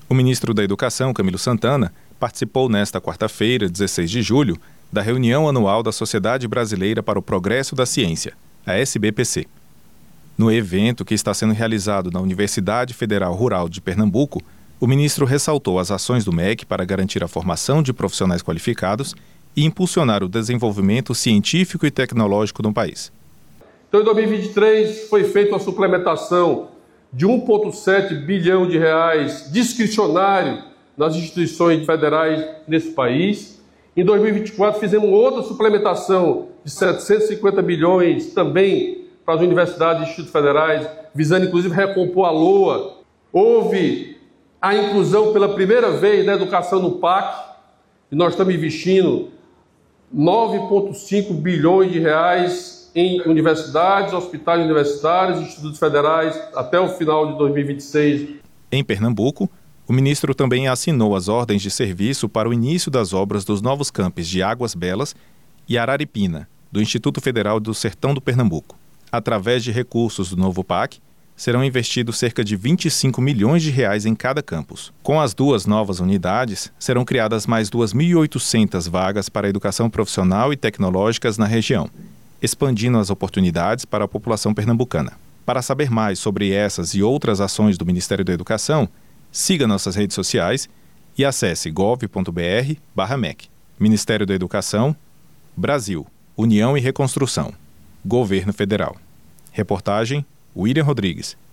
O ministro da Educação, Camilo Santana, participou nesta quarta-feira, 16 de julho, da reunião anual da Sociedade Brasileira para o Progresso da Ciência, a SBPC. No evento, que está sendo realizado na Universidade Federal Rural de Pernambuco, o ministro ressaltou as ações do MEC para garantir a formação de profissionais qualificados e impulsionar o desenvolvimento científico e tecnológico no país. Então, em 2023, foi feita uma suplementação de 1,7 bilhão de reais discricionário nas instituições federais nesse país. Em 2024, fizemos outra suplementação de 750 bilhões também para as universidades e institutos federais, visando inclusive recompor a LOA. Houve a inclusão pela primeira vez da educação no PAC, e nós estamos investindo 9,5 bilhões de reais em universidades, hospitais universitários, institutos federais, até o final de 2026. Em Pernambuco, o ministro também assinou as ordens de serviço para o início das obras dos novos campos de Águas Belas e Araripina, do Instituto Federal do Sertão do Pernambuco. Através de recursos do novo PAC, serão investidos cerca de 25 milhões de reais em cada campus. Com as duas novas unidades, serão criadas mais 2.800 vagas para a educação profissional e tecnológicas na região, expandindo as oportunidades para a população pernambucana. Para saber mais sobre essas e outras ações do Ministério da Educação, siga nossas redes sociais e acesse gov.br/MEC. Ministério da Educação, Brasil, União e Reconstrução, Governo Federal. Reportagem William Rodrigues.